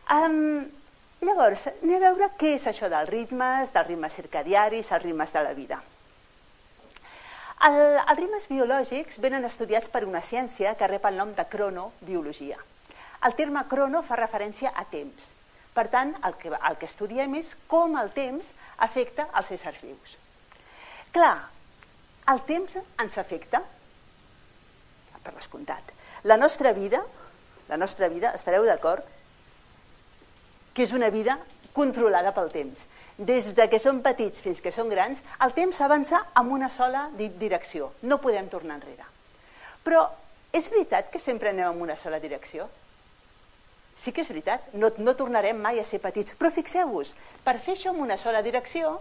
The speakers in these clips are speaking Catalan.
Llavors, anem a veure què és això dels ritmes circadiaris, els ritmes de la vida. Els ritmes biològics venen estudiats per una ciència que rep el nom de cronobiologia. El terme crono fa referència a temps. Per tant, el que estudiem és com el temps afecta els éssers vius. Clar, el temps ens afecta, per descomptat. La nostra vida, estareu d'acord, que és una vida controlada pel temps. Des que som petits fins que som grans, el temps avança en una sola direcció. No podem tornar enrere. Però és veritat que sempre anem en una sola direcció? Sí que és veritat, no tornarem mai a ser petits. Però fixeu-vos, per fer això en una sola direcció,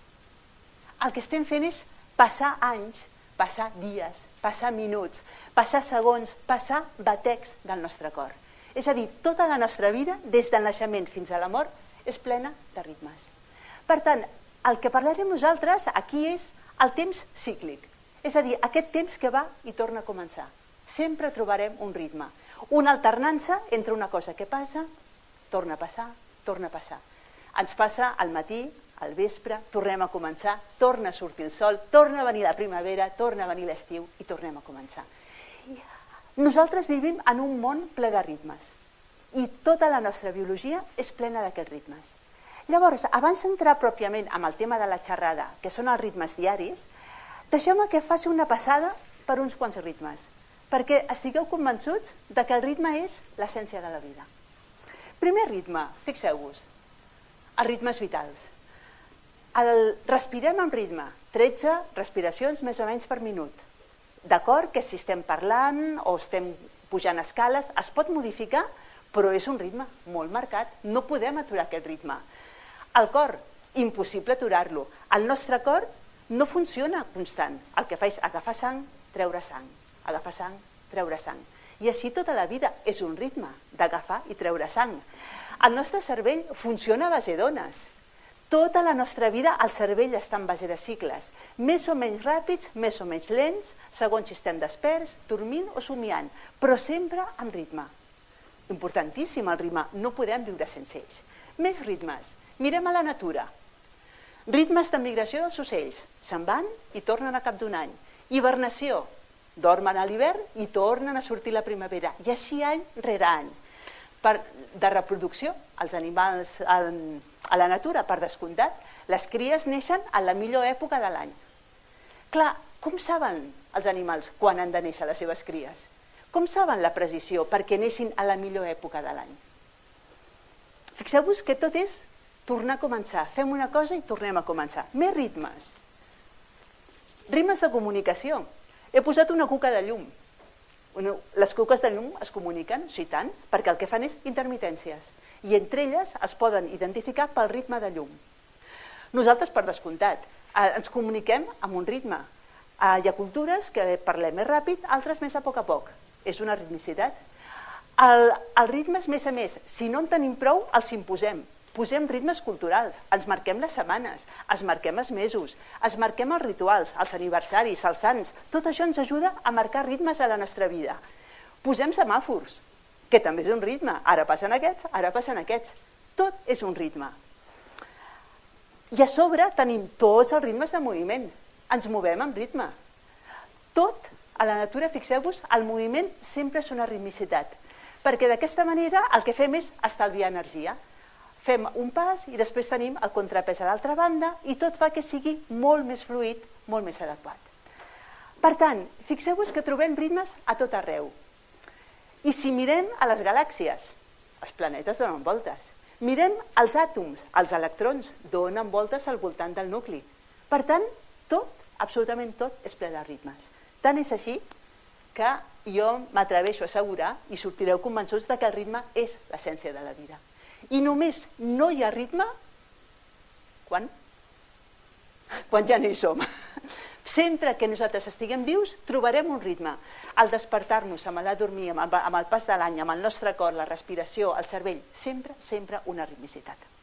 el que estem fent és passar anys, passar dies, passar minuts, passar segons, passar batecs del nostre cor. És a dir, tota la nostra vida, des del naixement fins a la mort, és plena de ritmes. Per tant, el que parlarem nosaltres aquí és el temps cíclic. És a dir, aquest temps que va i torna a començar. Sempre trobarem un ritme. Una alternança entre una cosa que passa, torna a passar, torna a passar. Ens passa al matí, al vespre, tornem a començar, torna a sortir el sol, torna a venir la primavera, torna a venir l'estiu i tornem a començar. Nosaltres vivim en un món ple de ritmes i tota la nostra biologia és plena d'aquests ritmes. Llavors, abans d'entrar pròpiament amb el tema de la xerrada, que són els ritmes diaris, deixeu-me que faci una passada per uns quants ritmes, perquè estigueu convençuts que el ritme és l'essència de la vida. Primer ritme, fixeu-vos, els ritmes vitals. Respirem amb ritme, 13 respiracions més o menys per minut. D'acord que si estem parlant o estem pujant escales, es pot modificar, però és un ritme molt marcat. No podem aturar aquest ritme. El cor, impossible aturar-lo. El nostre cor no funciona constant. El que fa és agafar sang, treure sang, agafar sang, treure sang. I així tota la vida és un ritme d'agafar i treure sang. El nostre cervell funciona a base d'ones. Tota la nostra vida el cervell està en base de cicles, més o menys ràpids, més o menys lents, segons si estem desperts, dormint o somiant, però sempre amb ritme. Importantíssim el ritme, no podem viure sense ells. Més ritmes. Mirem a la natura. Ritmes de migració dels ocells. Se'n van i tornen a cap d'un any. Hibernació. Dormen a l'hivern i tornen a sortir la primavera. I així any rere any. De reproducció, els animals a la natura, per descomptat, les cries neixen a la millor època de l'any. Clar, com saben els animals quan han de néixer les seves cries? Com saben la precisió perquè neixin a la millor època de l'any? Fixeu-vos que tot és tornar a començar. Fem una cosa i tornem a començar. Més ritmes. Ritmes de comunicació. He posat una cuca de llum. Les cuques de llum es comuniquen, sí tant, perquè el que fan és intermitències. I entre elles es poden identificar pel ritme de llum. Nosaltres, per descomptat, ens comuniquem amb un ritme. Hi ha cultures que parlem més ràpid, altres més a poc. És una ritmicitat. Els ritmes, més a més, si no en tenim prou, els imposem. Posem ritmes culturals, ens marquem les setmanes, ens marquem els mesos, ens marquem els rituals, els aniversaris, els sants. Tot això ens ajuda a marcar ritmes a la nostra vida. Posem semàfors, que també és un ritme. Ara passen aquests, ara passen aquests. Tot és un ritme. I a sobre tenim tots els ritmes de moviment. Ens movem amb ritme. Tot, a la natura, fixeu-vos, el moviment sempre és una ritmicitat. Perquè d'aquesta manera el que fem és estalviar energia. Fem un pas i després tenim el contrapès a l'altra banda i tot fa que sigui molt més fluid, molt més adequat. Per tant, fixeu-vos que trobem ritmes a tot arreu. I si mirem a les galàxies, els planetes donen voltes. Mirem els àtoms, els electrons, donen voltes al voltant del nucli. Per tant, tot, absolutament tot, és ple de ritmes. Tant és així que jo m'atreveixo a assegurar i sortireu convençuts que el ritme és l'essència de la vida. I només no hi ha ritme quan ja no hi som. Sempre que nosaltres estiguem vius, trobarem un ritme. Al despertar-nos, amb anar a dormir, amb el pas de l'any, amb el nostre cor, la respiració, el cervell, sempre una ritmicitat.